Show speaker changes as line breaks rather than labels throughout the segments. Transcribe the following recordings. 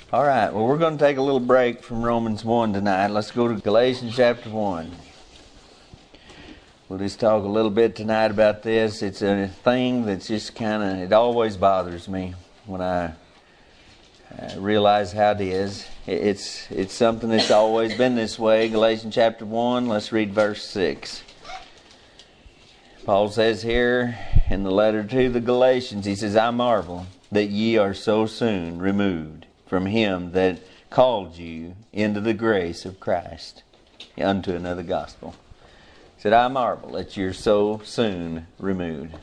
All right, well, we're going to take a little break from Romans 1 tonight. Let's go to Galatians chapter 1. We'll just talk a little bit tonight about this. It's a thing that's just it always bothers me when I realize how it is. It's something that's always been this way. Galatians chapter 1, let's read verse 6. Paul says here in the letter to the Galatians, he says, I marvel that ye are so soon removed from him that called you into the grace of Christ unto another gospel. He said, I marvel that you're so soon removed.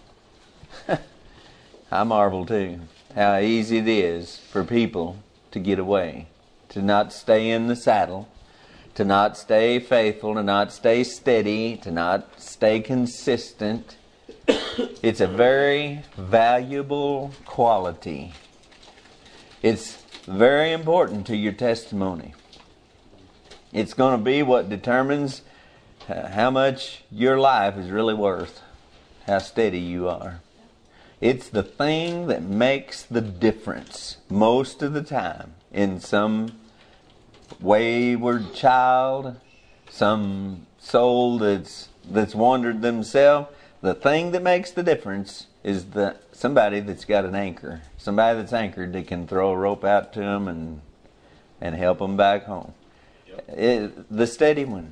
I marvel too how easy it is for people to get away, to not stay in the saddle, to not stay faithful, to not stay steady, to not stay consistent. It's a very valuable quality. It's very important to your testimony. It's going to be what determines how much your life is really worth, how steady you are. It's the thing that makes the difference most of the time in some wayward child, some soul that's wandered themselves. The thing that makes the difference is somebody that's got an anchor. Somebody that's anchored that can throw a rope out to them and help them back home. The steady one,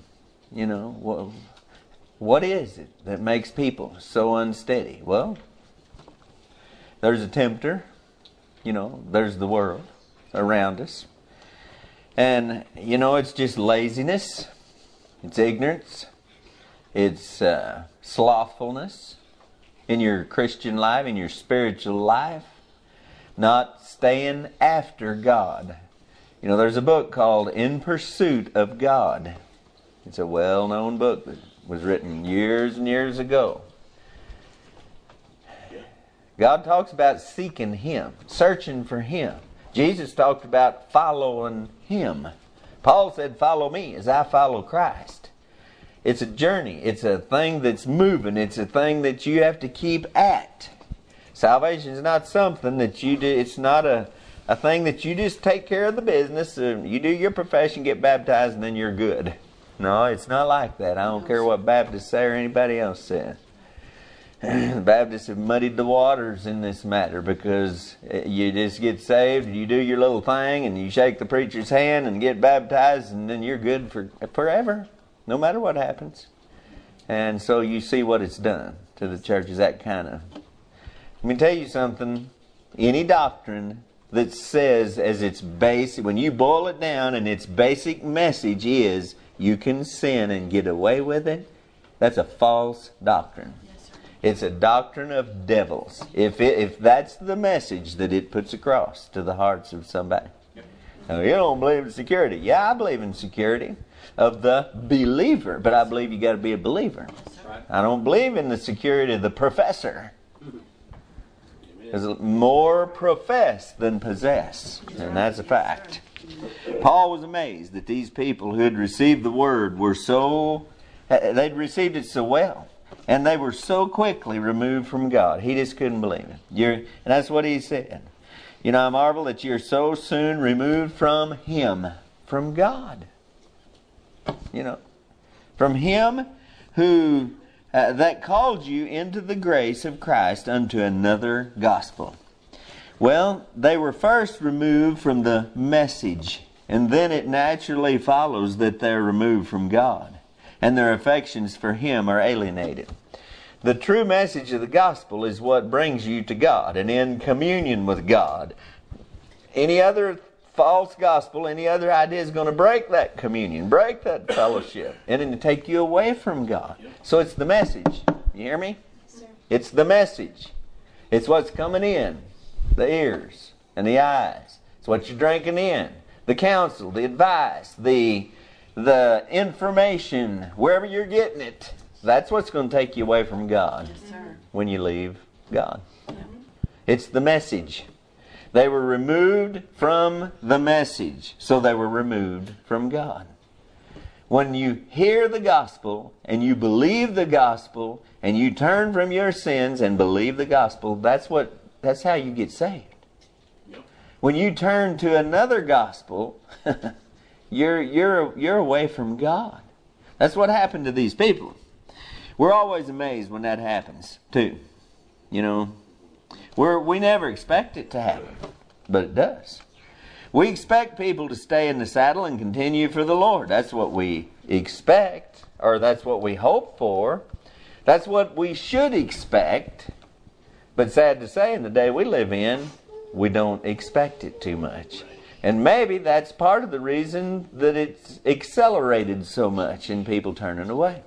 what is it that makes people so unsteady? Well, there's a tempter, there's the world around us. And, it's just laziness, it's ignorance, it's slothfulness in your Christian life, in your spiritual life, not staying after God. There's a book called In Pursuit of God. It's a well-known book that was written years and years ago. God talks about seeking Him, searching for Him. Jesus talked about following Him. Paul said, follow me as I follow Christ. It's a journey. It's a thing that's moving. It's a thing that you have to keep at. Salvation is not something that you do. It's not a thing that you just take care of the business. You do your profession, get baptized, and then you're good. No, it's not like that. I don't care what Baptists say or anybody else says. The Baptists have muddied the waters in this matter because you just get saved, you do your little thing, and you shake the preacher's hand and get baptized, and then you're good for forever, no matter what happens. And so you see what it's done to the church is that kind of. Let me tell you something. Any doctrine that says as its basic, when you boil it down and its basic message is you can sin and get away with it, that's a false doctrine. It's a doctrine of devils. If that's the message that it puts across to the hearts of somebody. Now, you don't believe in security. Yeah, I believe in security of the believer, but I believe you got to be a believer. I don't believe in the security of the professor. There's more profess than possess, and that's a fact. Paul was amazed that these people who had received the word they'd received it so well. And they were so quickly removed from God. He just couldn't believe it. And that's what he said. I marvel that you're so soon removed from Him, from God. From Him who that called you into the grace of Christ unto another gospel. Well, they were first removed from the message. And then it naturally follows that they're removed from God. And their affections for Him are alienated. The true message of the gospel is what brings you to God and in communion with God. Any other false gospel, any other idea is going to break that communion, break that fellowship, and it'll take you away from God. So it's the message. You hear me? Yes, it's the message. It's what's coming in, the ears and the eyes. It's what you're drinking in, the counsel, the advice, the information, wherever you're getting it. That's what's going to take you away from God when you leave God. It's the message. They were removed from the message, so they were removed from God. When you hear the gospel and you believe the gospel and you turn from your sins and believe the gospel, that's how you get saved. When you turn to another gospel, you're away from God. That's what happened to these people. We're always amazed when that happens, too. You know, we never expect it to happen, but it does. We expect people to stay in the saddle and continue for the Lord. That's what we expect, or that's what we hope for. That's what we should expect. But sad to say, in the day we live in, we don't expect it too much. And maybe that's part of the reason that it's accelerated so much in people turning away.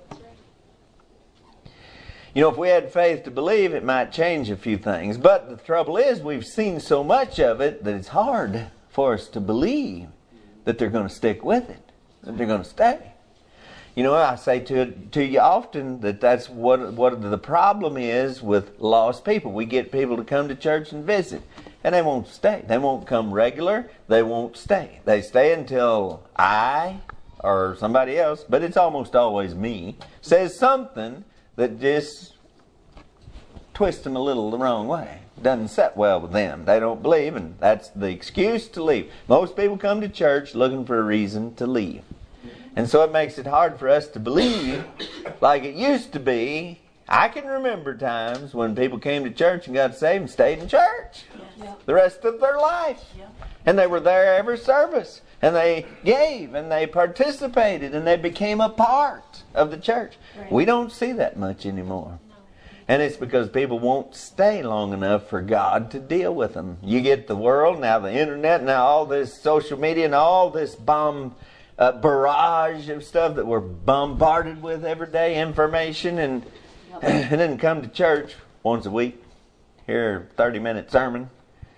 You know, if we had faith to believe, it might change a few things. But the trouble is, we've seen so much of it that it's hard for us to believe that they're going to stick with it, that they're going to stay. You know, I say to you often that that's what the problem is with lost people. We get people to come to church and visit, and they won't stay. They won't come regular. They won't stay. They stay until I or somebody else, but it's almost always me, says something that just twists them a little the wrong way. Doesn't set well with them. They don't believe, and that's the excuse to leave. Most people come to church looking for a reason to leave. And so it makes it hard for us to believe like it used to be. I can remember times when people came to church and got saved and stayed in church the rest of their life. And they were there every service. And they gave and they participated and they became a part of the church. Right. We don't see that much anymore. No. And it's because people won't stay long enough for God to deal with them. You get the world, now the internet, now all this social media and all this barrage of stuff that we're bombarded with every day, information, and then come to church once a week, hear a 30-minute sermon.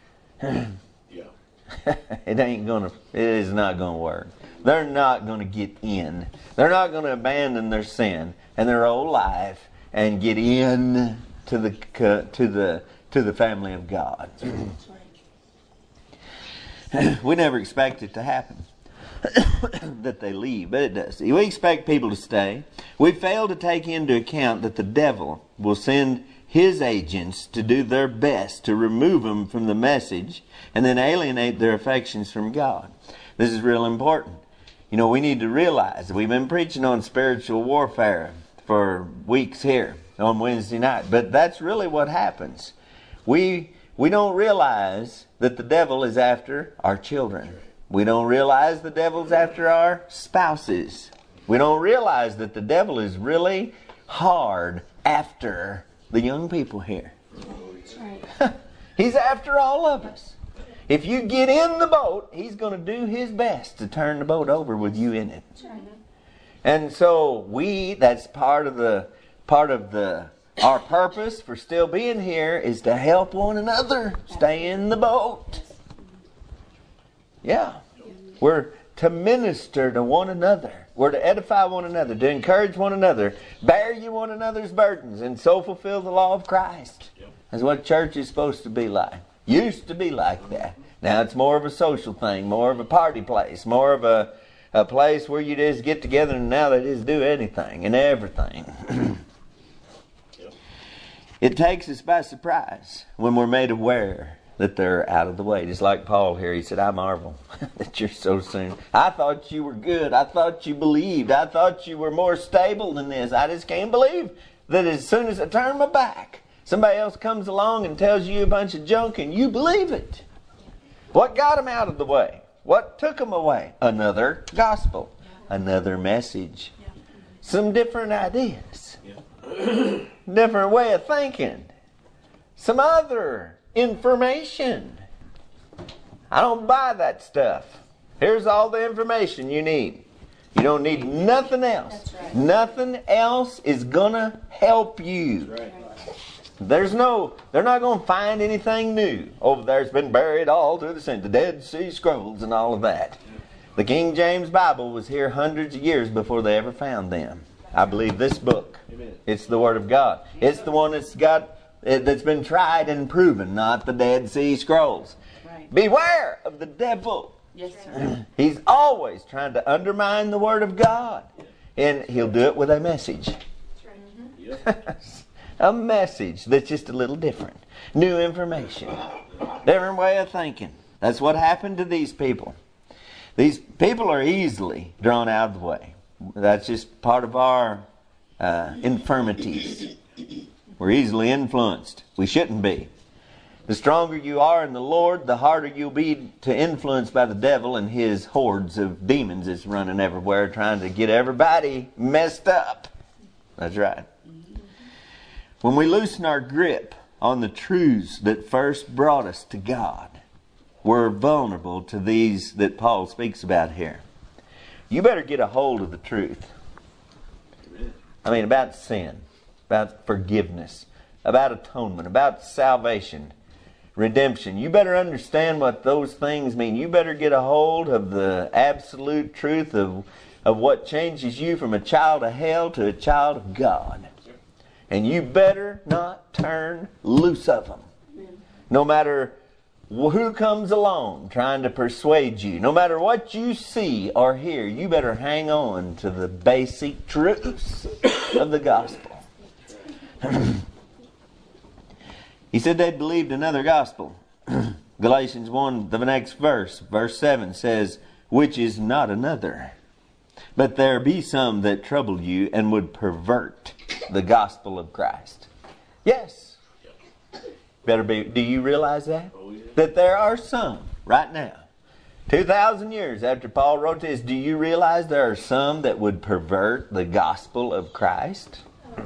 It is not going to work. They're not going to get in. They're not going to abandon their sin and their old life and get in to the family of God. We never expect it to happen. That they leave, but it does. We expect people to stay. We fail to take into account that the devil will send his agents to do their best to remove them from the message and then alienate their affections from God. This is real important. You know, we need to realize that we've been preaching on spiritual warfare for weeks here on Wednesday night, but that's really what happens. We don't realize that the devil is after our children. We don't realize the devil's after our spouses. We don't realize that the devil is really hard after the young people here. Right. He's after all of us. If you get in the boat, he's going to do his best to turn the boat over with you in it. Right. And so that's part of our purpose for still being here is to help one another stay in the boat. Yeah. We're to minister to one another. We're to edify one another, to encourage one another, bear you one another's burdens, and so fulfill the law of Christ. That's what church is supposed to be like. Used to be like that. Now it's more of a social thing, more of a party place, more of a place where you just get together and now they just do anything and everything. It takes us by surprise when we're made aware that they're out of the way. Just like Paul here, he said, I marvel that you're so soon. I thought you were good. I thought you believed. I thought you were more stable than this. I just can't believe that as soon as I turn my back, somebody else comes along and tells you a bunch of junk and you believe it. What got them out of the way? What took them away? Another gospel. Another message. Some different ideas. Different way of thinking. Some other information. I don't buy that stuff. Here's all the information you need. You don't need nothing else. That's right. Nothing else is going to help you. That's right. They're not going to find anything new. Over there it's been buried all through the Dead Sea Scrolls and all of that. The King James Bible was here hundreds of years before they ever found them. I believe this book. Amen. It's the Word of God. It's the one that's been tried and proven, not the Dead Sea Scrolls. Right. Beware of the devil. Yes, sir. He's always trying to undermine the Word of God. And he'll do it with a message. That's right. A message that's just a little different. New information. Different way of thinking. That's what happened to these people. These people are easily drawn out of the way. That's just part of our infirmities. We're easily influenced. We shouldn't be. The stronger you are in the Lord, the harder you'll be to influence by the devil and his hordes of demons that's running everywhere trying to get everybody messed up. That's right. When we loosen our grip on the truths that first brought us to God, we're vulnerable to these that Paul speaks about here. You better get a hold of the truth. I mean, about sin, about forgiveness, about atonement, about salvation, redemption. You better understand what those things mean. You better get a hold of the absolute truth of what changes you from a child of hell to a child of God. And you better not turn loose of them. No matter who comes along trying to persuade you, no matter what you see or hear, you better hang on to the basic truths of the gospel. He said they believed another gospel. Galatians 1, the next verse 7 says, which is not another. But there be some that trouble you and would pervert the gospel of Christ. Yes. Better be. Do you realize that? Oh, yeah. That there are some right now, 2,000 years after Paul wrote this, do you realize there are some that would pervert the gospel of Christ?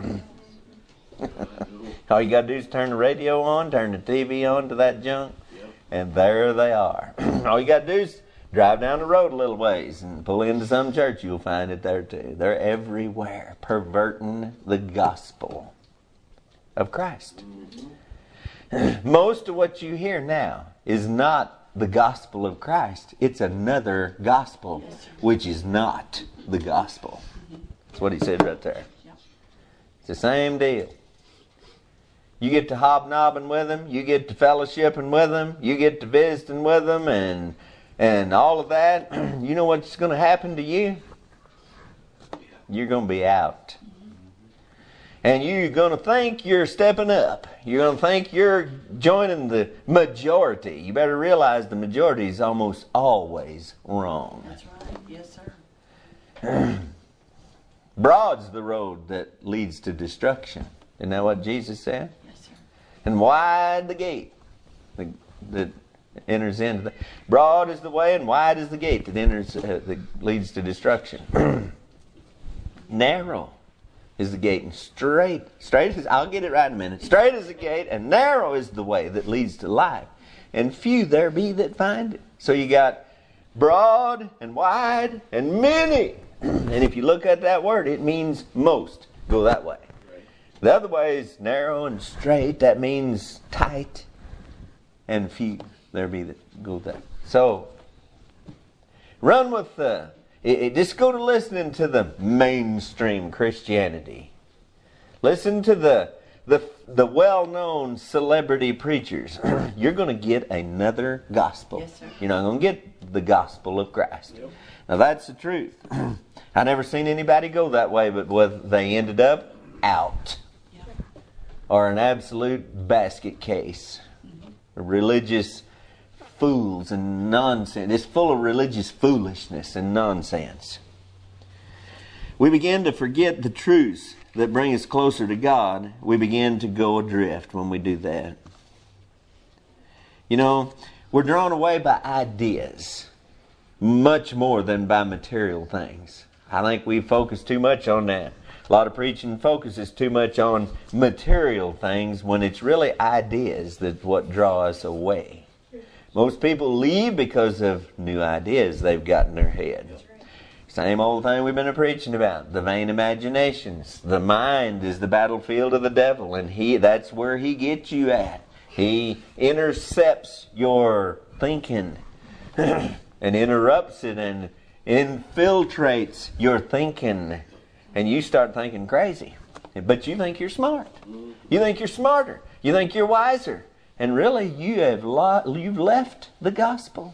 All you got to do is turn the radio on, turn the TV on to that junk, and there they are. All you got to do is drive down the road a little ways and pull into some church. You'll find it there too. They're everywhere, perverting the gospel of Christ. Most of what you hear now is not the gospel of Christ. It's another gospel, which is not the gospel. That's what he said right there. It's the same deal. You get to hobnobbing with them, you get to fellowshipping with them, you get to visiting with them, and all of that. You know what's going to happen to you? You're going to be out. And you're going to think you're stepping up. You're going to think you're joining the majority. You better realize the majority is almost always wrong.
That's right. Yes, sir.
Broad's the road that leads to destruction. Isn't that what Jesus said?
Yes, sir.
And wide the gate that enters into the... Broad is the way and wide is the gate that enters that leads to destruction. Narrow is the gate and straight is, I'll get it right in a minute. Straight is the gate and narrow is the way that leads to life. And few there be that find it. So you got broad and wide and many. And if you look at that word, it means most. Go that way. The other way is narrow and straight. That means tight and few there be that go that. So run with just go to listening to the mainstream Christianity. Listen to the well-known celebrity preachers. You're going to get another gospel.
Yes, sir.
You're not going to get the gospel of Christ. Yep. Now that's the truth. I never seen anybody go that way, but whether they ended up out. Yep. Or an absolute basket case. Religious fools and nonsense. It's full of religious foolishness and nonsense. We begin to forget the truths that bring us closer to God. We begin to go adrift when we do that. You know, we're drawn away by ideas much more than by material things. I think we focus too much on that. A lot of preaching focuses too much on material things when it's really ideas that's what draw us away. Most people leave because of new ideas they've got in their head. Same old thing we've been preaching about. The vain imaginations. The mind is the battlefield of the devil, and that's where he gets you at. He intercepts your thinking and interrupts it and infiltrates your thinking. And you start thinking crazy. But you think you're smart. You think you're smarter. You think you're wiser. And really, you've left the gospel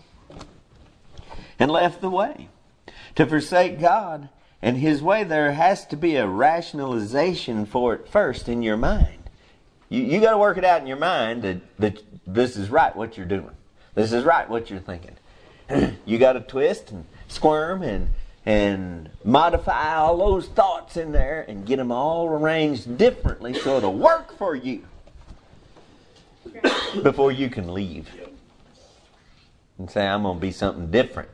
and left the way. To forsake God and His way, there has to be a rationalization for it first in your mind. You got to work it out in your mind that this is right what you're doing. This is right what you're thinking. You got to twist and squirm and modify all those thoughts in there and get them all arranged differently so it'll work for you before you can leave and say, I'm going to be something different.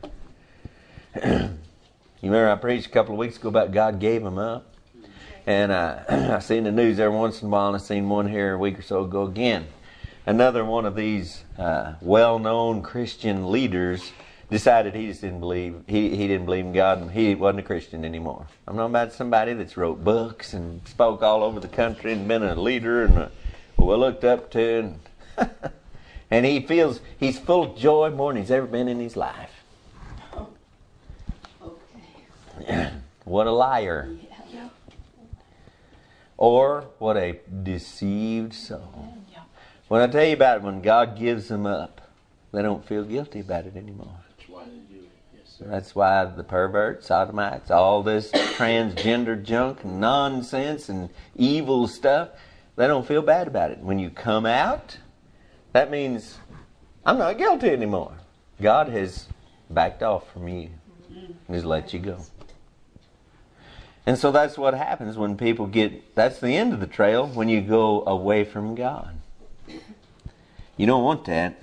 You remember I preached a couple of weeks ago about God gave him up? And I seen the news every once in a while, and I seen one here a week or so ago again. Another one of these well-known Christian leaders decided he just didn't believe, he didn't believe in God, and he wasn't a Christian anymore. I'm talking about somebody that's wrote books and spoke all over the country and been a leader and well looked up to. And he feels he's full of joy more than he's ever been in his life. What a liar. Or what a deceived soul. When I tell you about it, when God gives them up, they don't feel guilty about it anymore.
That's why they do it. Yes, sir.
That's why the perverts, sodomites, all this transgender junk and nonsense and evil stuff, they don't feel bad about it. When you come out, that means I'm not guilty anymore. God has backed off from you and has let you go. And so that's what happens when people that's the end of the trail, when you go away from God. You don't want that.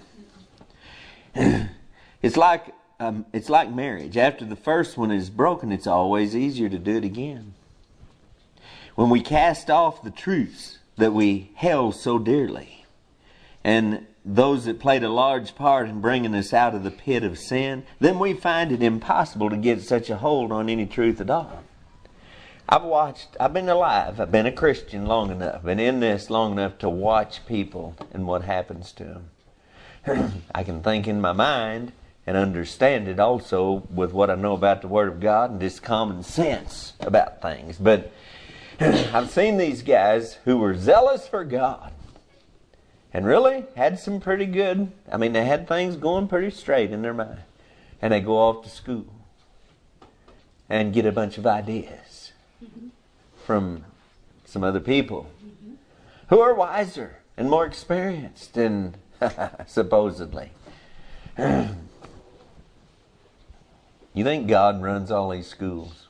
It's like marriage. After the first one is broken, it's always easier to do it again. When we cast off the truths that we held so dearly, and those that played a large part in bringing us out of the pit of sin, then we find it impossible to get such a hold on any truth at all. I've been alive, I've been a Christian long enough, been in this long enough to watch people and what happens to them. I can think in my mind and understand it also with what I know about the Word of God and just common sense about things. But I've seen these guys who were zealous for God and really had some pretty good, they had things going pretty straight in their mind. And they go off to school and get a bunch of ideas from some other people who are wiser and more experienced and supposedly. You think God runs all these schools?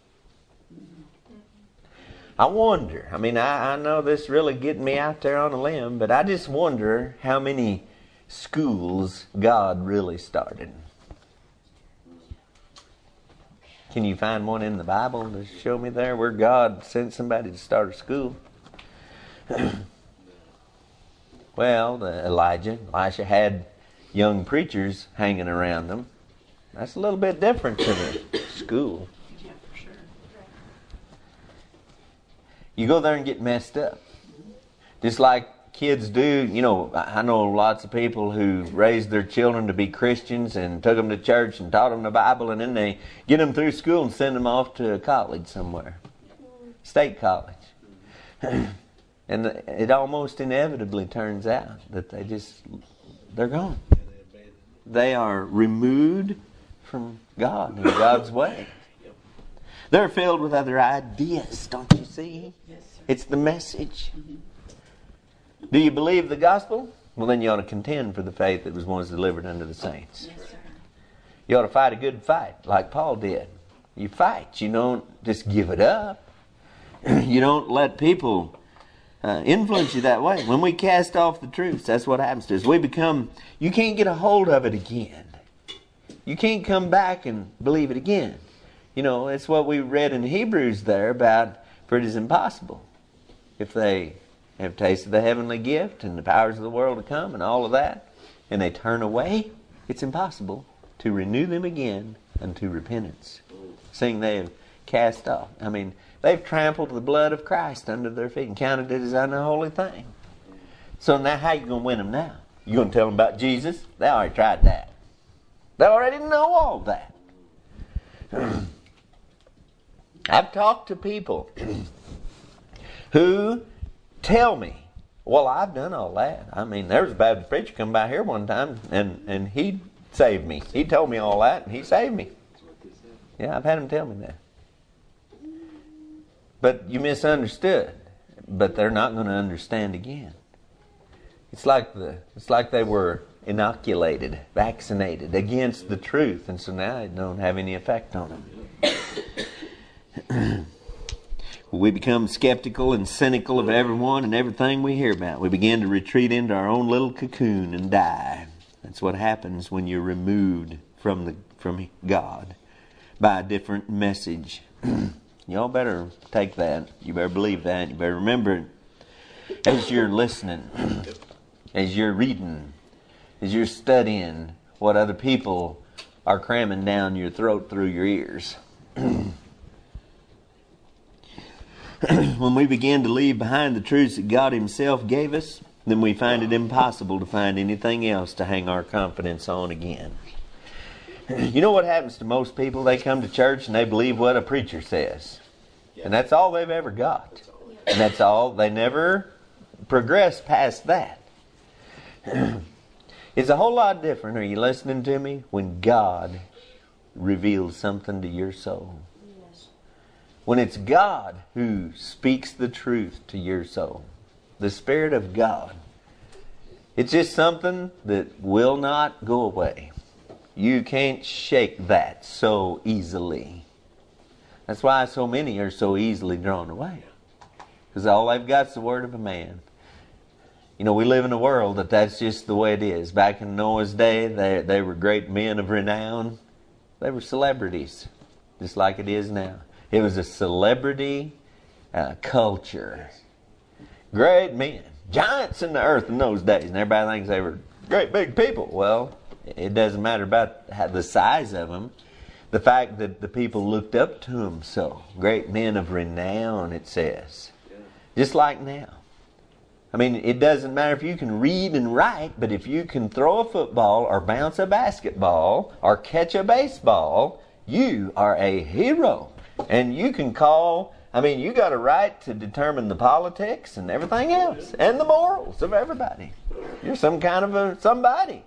I wonder. I know this really getting me out there on a limb, but I just wonder how many schools God really started. Can you find one in the Bible to show me there where God sent somebody to start a school? Well, Elisha had young preachers hanging around them. That's a little bit different than a school.
Yeah, for sure.
You go there and get messed up. Just like kids do. I know lots of people who raised their children to be Christians and took them to church and taught them the Bible, and then they get them through school and send them off to college somewhere. State college. And it almost inevitably turns out that they're gone. They are removed from God and God's way. They're filled with other ideas, don't you see?
Yes, sir.
It's the message. Do you believe the gospel? Well, then you ought to contend for the faith that was once delivered unto the saints.
Yes, sir.
You ought to fight a good fight, like Paul did. You fight. You don't just give it up. You don't let people influence you that way. When we cast off the truth, that's what happens to us. You can't get a hold of it again. You can't come back and believe it again. It's what we read in Hebrews there about, for it is impossible if they have tasted the heavenly gift and the powers of the world to come and all of that, and they turn away, it's impossible to renew them again unto repentance, seeing they have cast off. They've trampled the blood of Christ under their feet and counted it as an unholy thing. So now how are you going to win them now? You going to tell them about Jesus? They already tried that. They already know all that. I've talked to people who tell me, well, I've done all that. There was a Baptist preacher come by here one time and he saved me. He told me all that and he saved me. Yeah, I've had him tell me that. But you misunderstood. But they're not going to understand again. It's like they were inoculated, vaccinated against the truth. And so now it don't have any effect on them. We become skeptical and cynical of everyone and everything we hear about. We begin to retreat into our own little cocoon and die. That's what happens when you're removed from God by a different message. Y'all better take that. You better believe that. You better remember it as you're listening, as you're reading, as you're studying what other people are cramming down your throat through your ears. When we begin to leave behind the truths that God Himself gave us, then we find it impossible to find anything else to hang our confidence on again. You know what happens to most people? They come to church and they believe what a preacher says. And that's all they've ever got. And that's all. They never progress past that. It's a whole lot different, are you listening to me, when God reveals something to your soul. When it's God who speaks the truth to your soul. The Spirit of God. It's just something that will not go away. You can't shake that so easily. That's why so many are so easily drawn away. Because all they've got is the word of a man. You know, we live in a world that's just the way it is. Back in Noah's day, they were great men of renown. They were celebrities, just like it is now. It was a celebrity culture. Great men, giants in the earth in those days. And everybody thinks they were great big people. Well, it doesn't matter about the size of them. The fact that the people looked up to them so. Great men of renown, it says. Just like now. I mean, it doesn't matter if you can read and write, but if you can throw a football or bounce a basketball or catch a baseball, you are a hero. And you can call, you got a right to determine the politics and everything else. And the morals of everybody. You're some kind of somebody.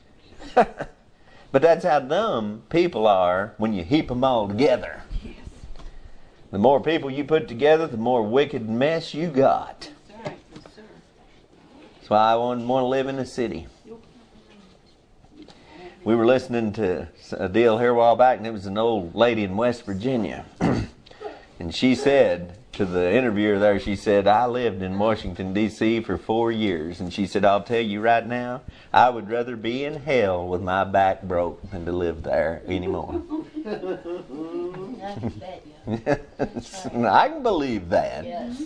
But that's how dumb people are when you heap them all together. Yes. The more people you put together, the more wicked mess you got. That's why I want to live in a city. We were listening to a deal here a while back, and it was an old lady in West Virginia. And she said to the interviewer there, she said, I lived in Washington, D.C. for 4 years. And she said, I'll tell you right now, I would rather be in hell with my back broke than to live there anymore. I can believe that. Yes.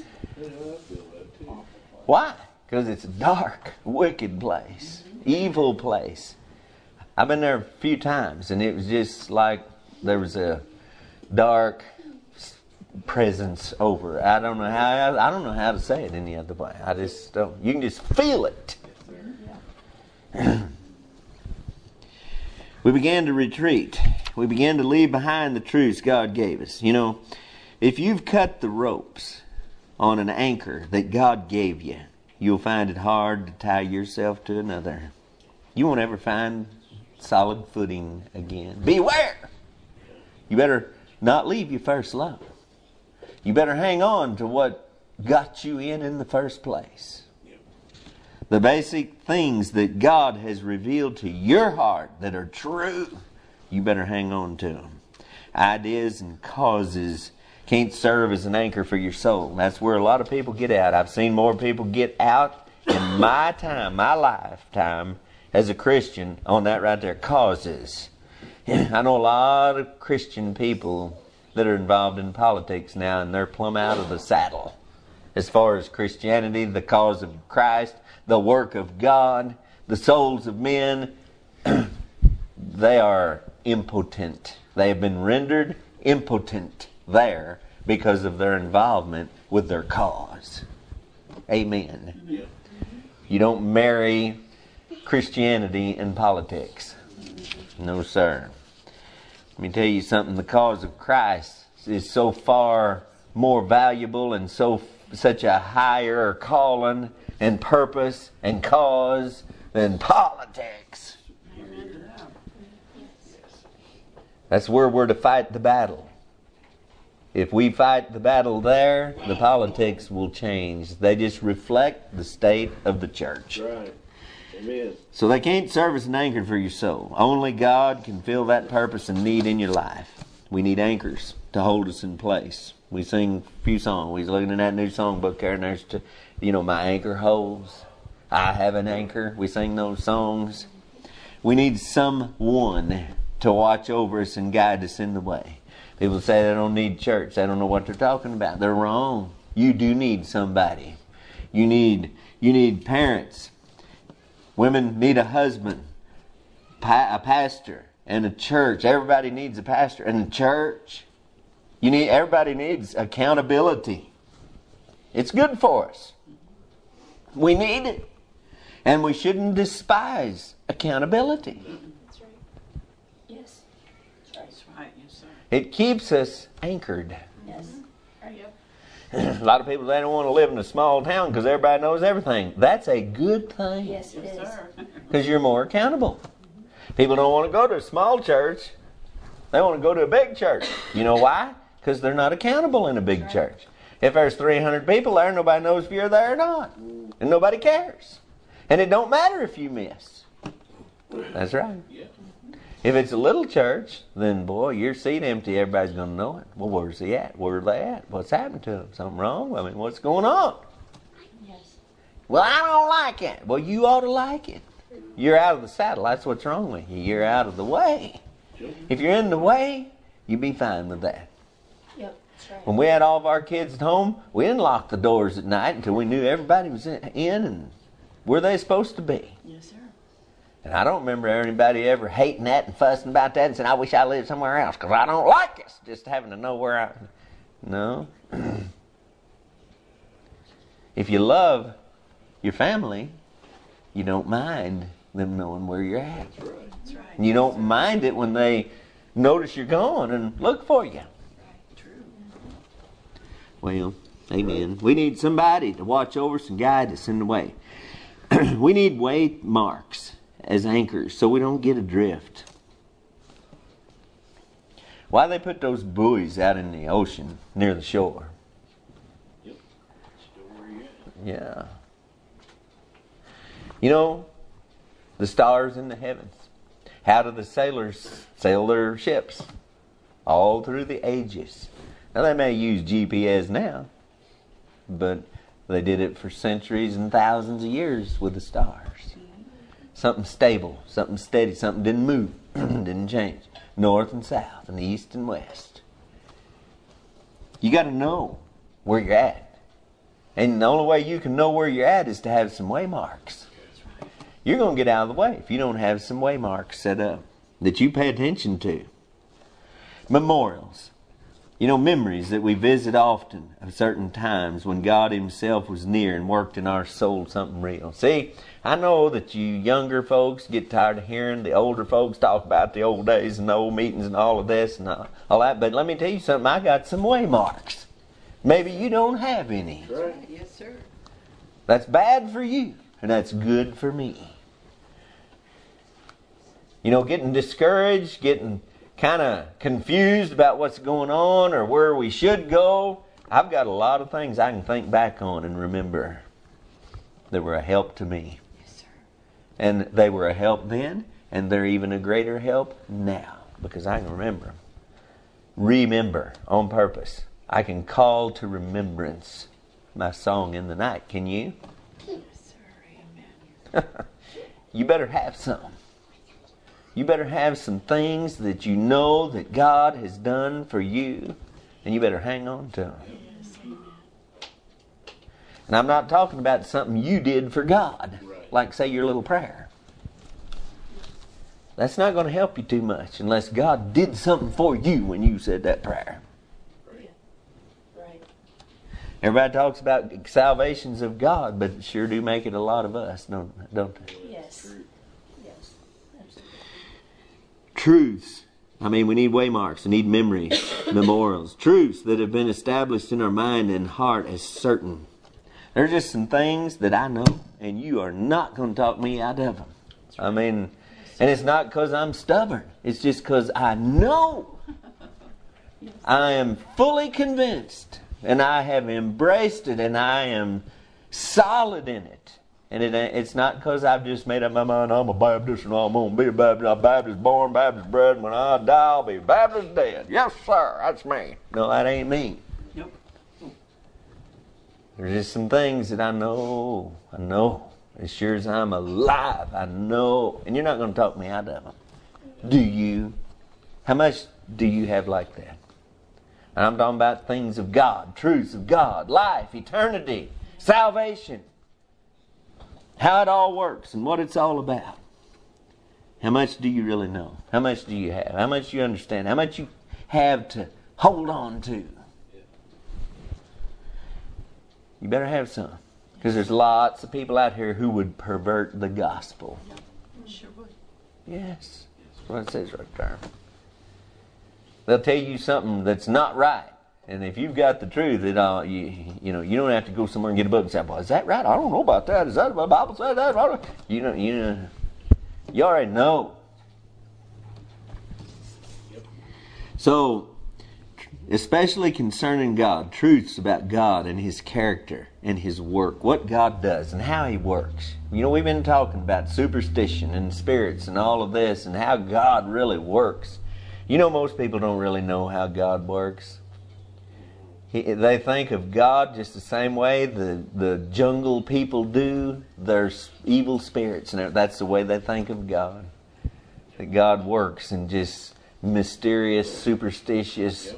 Why? Because it's a dark, wicked place, evil place. I've been there a few times, and it was just like there was a dark presence over it. I don't know how to say it any other way. I just don't. You can just feel it. We began to retreat. We began to leave behind the truths God gave us. You know, if you've cut the ropes on an anchor that God gave you, you'll find it hard to tie yourself to another. You won't ever find solid footing again. Beware! You better not leave your first love. You better hang on to what got you in the first place. The basic things that God has revealed to your heart that are true, you better hang on to them. Ideas and causes can't serve as an anchor for your soul. That's where a lot of people get out. I've seen more people get out in my lifetime as a Christian on that right there. Causes. I know a lot of Christian people that are involved in politics now, and they're plumb out of the saddle. As far as Christianity, the cause of Christ, the work of God, the souls of men, they are impotent. They have been rendered impotent there because of their involvement with their cause. Amen. Yeah. You don't marry Christianity and politics. No, sir. Let me tell you something. The cause of Christ is so far more valuable and such a higher calling and purpose and cause than politics. That's where we're to fight the battle. If we fight the battle there, the politics will change. They just reflect the state of the church.
Right. Amen.
So they can't serve as an anchor for your soul. Only God can fill that purpose and need in your life. We need anchors to hold us in place. We sing a few songs. We was looking at that new songbook there, and there's, my anchor holds. I have an anchor. We sing those songs. We need someone to watch over us and guide us in the way. People say they don't need church. They don't know what they're talking about. They're wrong. You do need somebody. You need parents. Women need a husband, a pastor, and a church. Everybody needs a pastor and a church. Everybody needs accountability. It's good for us. We need it. And we shouldn't despise accountability.
That's right. Yes. That's right. Yes, sir.
It keeps us anchored.
Yes. Yep.
A lot of people, they don't want to live in a small town because everybody knows everything. That's a good thing.
Yes, it is.
Because you're more accountable. People don't want to go to a small church. They want to go to a big church. You know why? Because they're not accountable in a big church. If there's 300 people there, nobody knows if you're there or not. And nobody cares. And it don't matter if you miss. That's right.
Yeah.
If it's a little church, then boy, your seat empty, everybody's going to know it. Well, where's he at? Where are they at? What's happened to him? Something wrong? I mean, what's going on?
Yes.
Well, I don't like it. Well, you ought to like it. You're out of the saddle. That's what's wrong with you. You're out of the way. If you're in the way, you'd be fine with that.
Yep, that's right.
When we had all of our kids at home, we didn't lock the doors at night until we knew everybody was in and where they supposed to be.
Yes, sir.
And I don't remember anybody ever hating that and fussing about that and saying, I wish I lived somewhere else because I don't like this. Just having to know where I... No. If you love your family, you don't mind them knowing where you're at.
That's right.
That's right.
And you don't mind it when they notice you're gone and look for you.
Right. True.
Well, amen. We need somebody to watch over us and guide us in the way. We need way marks as anchors so we don't get adrift. Why they put those buoys out in the ocean near the shore?
Yep. Still where you at.
Yeah. You know, the stars in the heavens. How do the sailors sail their ships? All through the ages. Now they may use GPS now, but they did it for centuries and thousands of years with the stars. Something stable, something steady, something didn't move, didn't change. North and south, and east and west. You got to know where you're at. And the only way you can know where you're at is to have some waymarks. You're going to get out of the way if you don't have some waymarks set up that you pay attention to. Memorials. You know, memories that we visit often of certain times when God Himself was near and worked in our soul something real. See, I know that you younger folks get tired of hearing the older folks talk about the old days and the old meetings and all of this and all that, but let me tell you something, I got some waymarks. Maybe you don't have any.
That's right.
Yes, sir.
That's bad for you, and that's good for me. You know, getting discouraged, getting kind of confused about what's going on or where we should go. I've got a lot of things I can think back on and remember that were a help to me.
Yes, sir.
And they were a help then, and they're even a greater help now because I can remember them. Remember on purpose. I can call to remembrance my song in the night. Can you?
Yes, sir. Amen.
You better have some. You better have some things that you know that God has done for you, and you better hang on to them.
Yes, amen.
And I'm not talking about something you did for God,
Right.
like say your little prayer. That's not going to help you too much unless God did something for you when you said that prayer.
Right.
Everybody talks about salvations of God, but sure do make it a lot of us, don't they?
Yes. Yes. Absolutely.
Truths. I mean, we need waymarks. We need memories, memorials. Truths that have been established in our mind and heart as certain. There's just some things that I know, and you are not going to talk me out of them. I mean, and it's not because I'm stubborn. It's just because I know. I am fully convinced, and I have embraced it, and I am solid in it. And it's not because I've just made up my mind, I'm a Baptist and I'm going to be a Baptist. I'm Baptist born, Baptist bred, and when I die, I'll be Baptist dead. Yes, sir, that's me. No, that ain't me.
Yep.
There's just some things that I know. As sure as I'm alive, I know. And you're not going to talk me out of them. Do you? How much do you have like that? And I'm talking about things of God, truths of God, life, eternity, salvation. How it all works and what it's all about. How much do you really know? How much do you have? How much do you understand? How much you have to hold on to? You better have some. Because there's lots of people out here who would pervert the gospel.
Sure would.
Yes. That's what it says right there. They'll tell you something that's not right. And if you've got the truth, you don't have to go somewhere and get a book and say, well, is that right? I don't know about that. Is that what the Bible says? That? You already know.
Yep.
So, especially concerning God, truths about God and His character and His work, what God does and how He works. We've been talking about superstition and spirits and all of this and how God really works. Most people don't really know how God works. They think of God just the same way the jungle people do. There's evil spirits, and that's the way they think of God. That God works in just mysterious, superstitious,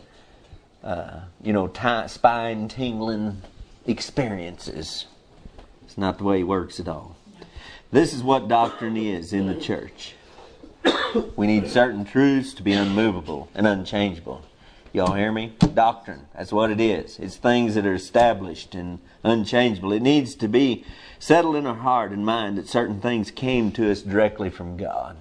spine-tingling experiences. It's not the way He works at all. This is what doctrine is in the church. We need certain truths to be unmovable and unchangeable. Y'all hear me? Doctrine. That's what it is. It's things that are established and unchangeable. It needs to be settled in our heart and mind that certain things came to us directly from God.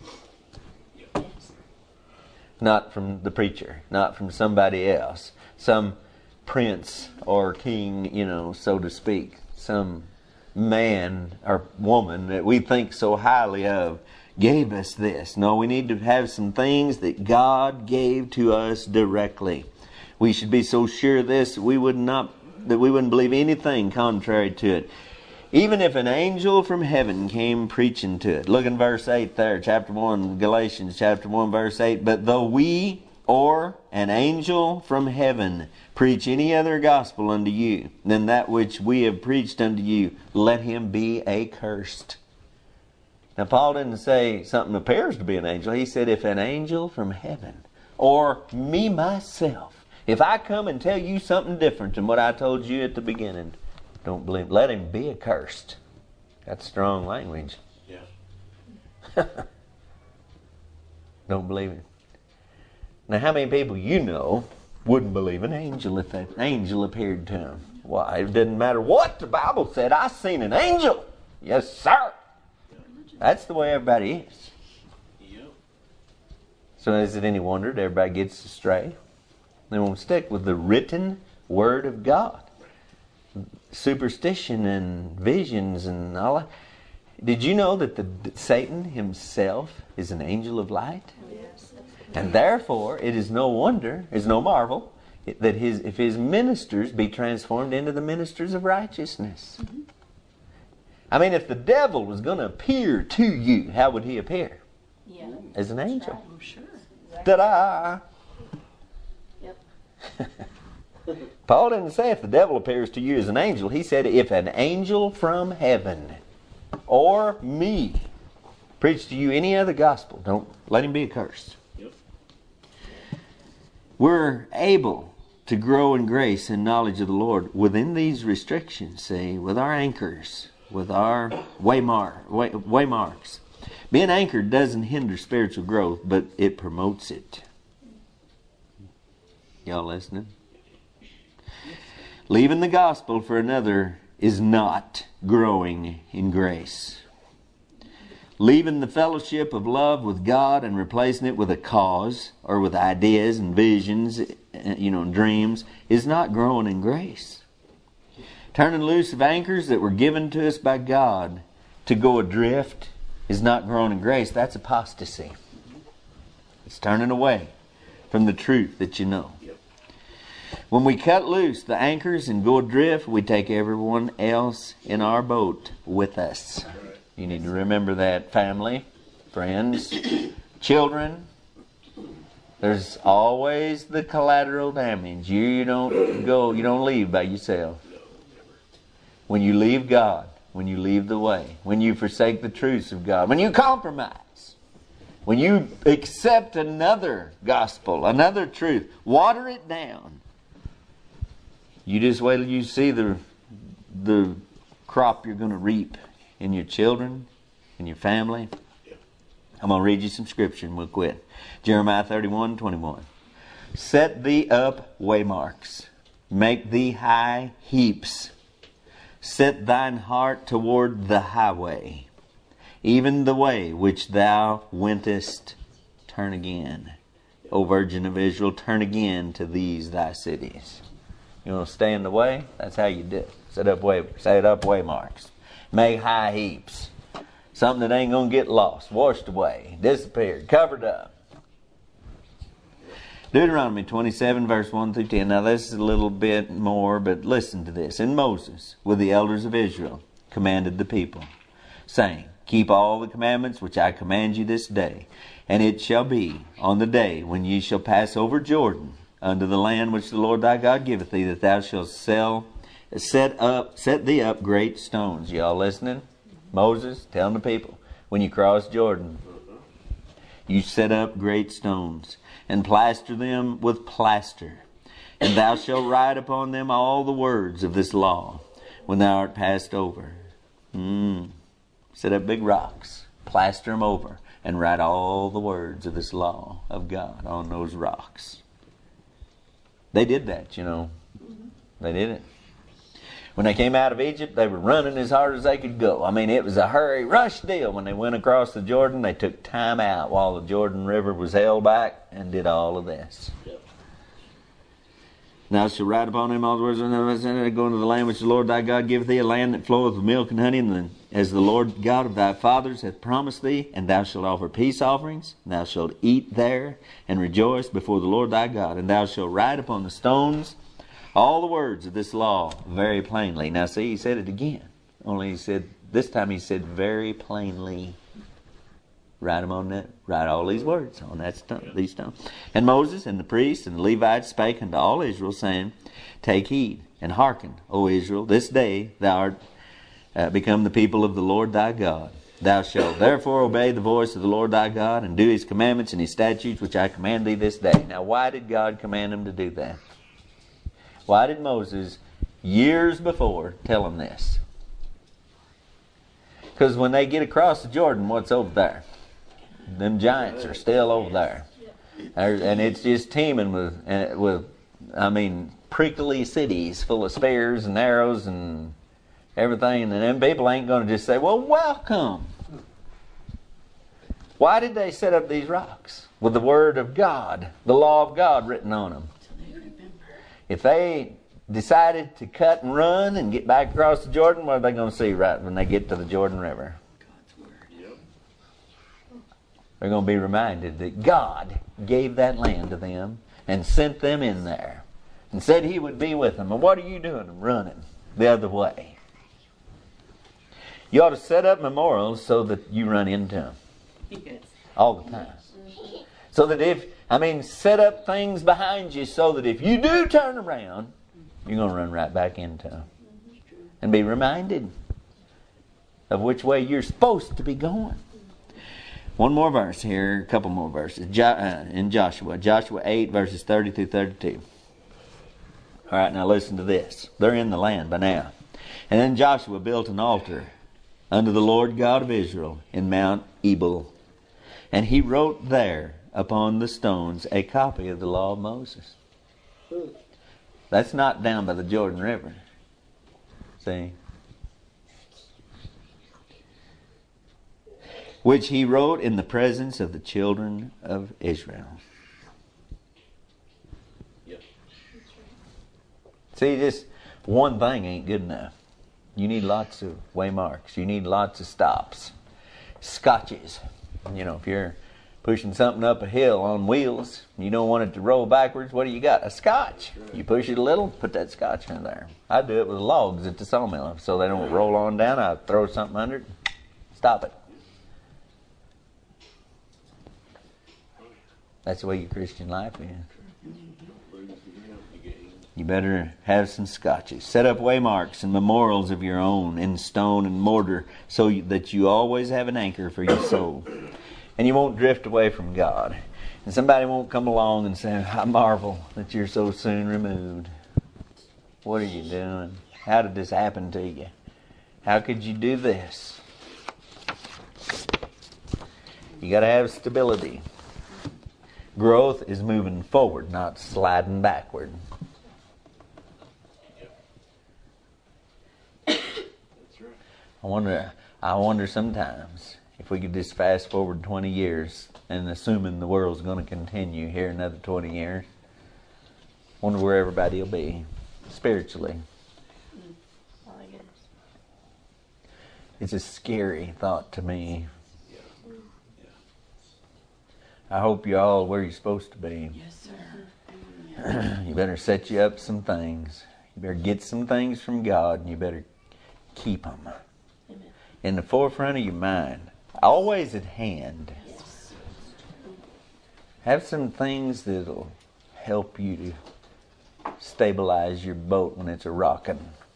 Not from the preacher. Not from somebody else. Some prince or king, so to speak. Some man or woman that we think so highly of gave us this. No, we need to have some things that God gave to us directly. We should be so sure of this that we wouldn't believe anything contrary to it. Even if an angel from heaven came preaching to it. Look in verse 8 there, chapter 1, Galatians chapter 1, verse 8. But though we or an angel from heaven preach any other gospel unto you than that which we have preached unto you, let him be accursed. Now, Paul didn't say something appears to be an angel. He said, if an angel from heaven, or me myself, if I come and tell you something different than what I told you at the beginning, don't believe. Let him be accursed. That's strong language.
Yeah.
Don't believe it. Now, how many people wouldn't believe an angel if that angel appeared to them? Why, it didn't matter what the Bible said. I seen an angel. Yes, sir. That's the way everybody is.
Yep.
So is it any wonder that everybody gets astray? They won't stick with the written Word of God. Superstition and visions and all that. Did you know that Satan himself is an angel of light?
Yes.
And therefore, it is no wonder, it's no marvel, that if his ministers be transformed into the ministers of righteousness. Mm-hmm. I mean, if the devil was going to appear to you, how would he appear?
Yeah.
As an angel.
Right. I'm sure.
Ta-da!
Yep.
Paul didn't say if the devil appears to you as an angel. He said if an angel from heaven or me preach to you any other gospel, don't let him be accursed.
Yep.
We're able to grow in grace and knowledge of the Lord within these restrictions, see, with our anchors, with our waymarks. Being anchored doesn't hinder spiritual growth, but it promotes it. Y'all listening? Leaving the gospel for another is not growing in grace. Leaving the fellowship of love with God and replacing it with a cause or with ideas and visions, and dreams is not growing in grace. Turning loose of anchors that were given to us by God to go adrift is not growing in grace. That's apostasy. It's turning away from the truth that you know. When we cut loose the anchors and go adrift, we take everyone else in our boat with us. You need to remember that, family, friends, children. There's always the collateral damage. You don't leave by yourself. When you leave God, when you leave the way, when you forsake the truths of God, when you compromise, when you accept another gospel, another truth, water it down, you just wait till you see the crop you're going to reap in your children, in your family. I'm going to read you some scripture and we'll quit. Jeremiah 31:21. Set thee up waymarks, make thee high heaps. Set thine heart toward the highway, even the way which thou wentest, turn again. O Virgin of Israel, turn again to these thy cities. You want to stay in the way? That's how you do it. Set up waymarks. Make high heaps. Something that ain't going to get lost, washed away, disappeared, covered up. Deuteronomy 27, verse 1 through 10. Now this is a little bit more, but listen to this. And Moses, with the elders of Israel, commanded the people, saying, keep all the commandments which I command you this day. And it shall be on the day when ye shall pass over Jordan, unto the land which the Lord thy God giveth thee, that thou shalt set thee up great stones. Y'all listening? Moses telling the people, when you cross Jordan, you set up great stones, and plaster them with plaster. And thou shalt write upon them all the words of this law, when thou art passed over. Set up big rocks, plaster them over, and write all the words of this law of God on those rocks. They did that, you know. They did it. When they came out of Egypt, they were running as hard as they could go. I mean, it was a hurry, rush deal. When they went across the Jordan, they took time out while the Jordan River was held back and did all of this. Yep. Thou shalt write upon them all the words of the going to the land which the Lord thy God giveth thee, a land that floweth with milk and honey, and as the Lord God of thy fathers hath promised thee, and thou shalt offer peace offerings, and thou shalt eat there, and rejoice before the Lord thy God, and thou shalt write upon the stones all the words of this law very plainly. Now see, he said it again. Only he said, this time he said very plainly. Write them on that. Write all these words on that stone, these stones. And Moses and the priests and the Levites spake unto all Israel, saying, take heed and hearken, O Israel, this day thou art become the people of the Lord thy God. Thou shalt therefore obey the voice of the Lord thy God, and do his commandments and his statutes which I command thee this day. Now why did God command him to do that? Why did Moses, years before, tell them this? Because when they get across the Jordan, what's over there? Them giants are still over there. And it's just teeming with prickly cities full of spears and arrows and everything. And them people ain't going to just say, well, welcome. Why did they set up these rocks? With the Word of God, the law of God written on them. If they decided to cut and run and get back across the Jordan, what are they going to see right when they get to the Jordan River? God's Word. Yep. They're going to be reminded that God gave that land to them and sent them in there and said He would be with them. And what are you doing? I'm running the other way. You ought to set up memorials so that you run into them. Yes. All the time. So that set up things behind you so that if you do turn around, you're going to run right back into them. And be reminded of which way you're supposed to be going. One more verse here, a couple more verses. In Joshua. Joshua 8, verses 30 through 32. All right, now listen to this. They're in the land by now. And then Joshua built an altar unto the Lord God of Israel in Mount Ebal. And he wrote there upon the stones a copy of the law of Moses. That's not down by the Jordan River. See? Which he wrote in the presence of the children of Israel. Yep. See, just one thing ain't good enough. You need lots of waymarks. You need lots of stops. Scotches. If you're Pushing something up a hill on wheels. You don't want it to roll backwards. What do you got? A scotch. You push it a little, put that scotch in there. I do it with logs at the sawmill so they don't roll on down. I throw something under it, stop it. That's the way your Christian life is. You better have some scotches. Set up waymarks and memorials of your own in stone and mortar so that you always have an anchor for your soul. And you won't drift away from God. And somebody won't come along and say, I marvel that you're so soon removed. What are you doing? How did this happen to you? How could you do this? You got to have stability. Growth is moving forward, not sliding backward.
That's right.
I wonder sometimes if we could just fast forward 20 years and assuming the world's going to continue here another 20 years, wonder where everybody will be spiritually.
My goodness.
It's a scary thought to me.
Yeah.
I hope you're all where you're supposed to be.
Yes, sir.
You better set you up some things. You better get some things from God and you better keep them.
Amen.
In the forefront of your mind. Always at hand.
Yes.
Have some things that'll help you to stabilize your boat when it's a rocking.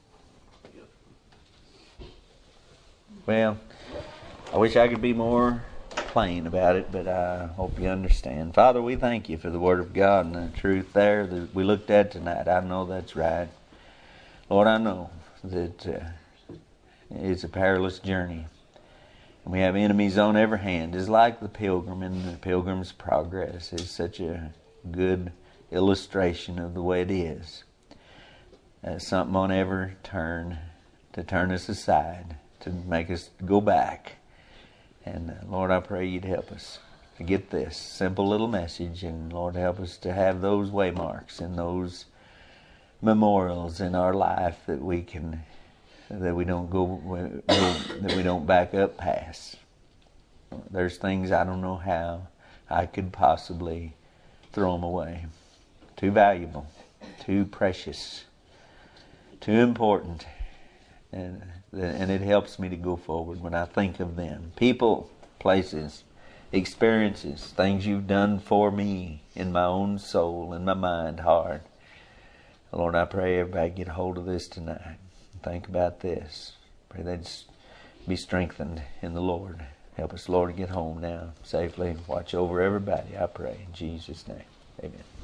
Well, I wish I could be more plain about it, but I hope you understand. Father, we thank you for the Word of God and the truth there that we looked at tonight. I know that's right. Lord, I know that it's a perilous journey. And we have enemies on every hand. It's like the Pilgrim and the Pilgrim's Progress. It's such a good illustration of the way it is. Something on every turn to turn us aside, to make us go back. And Lord, I pray you'd help us to get this simple little message. And Lord, help us to have those waymarks and those memorials in our life that we can, that we don't that we don't back up past. There's things I don't know how I could possibly throw them away. Too valuable, too precious, too important. And it helps me to go forward when I think of them. People, places, experiences, things you've done for me in my own soul, in my mind, heart. Lord, I pray everybody get a hold of this tonight. Think about this. Pray they'd be strengthened in the Lord. Help us, Lord, to get home now safely. Watch over everybody, I pray. In Jesus' name, amen.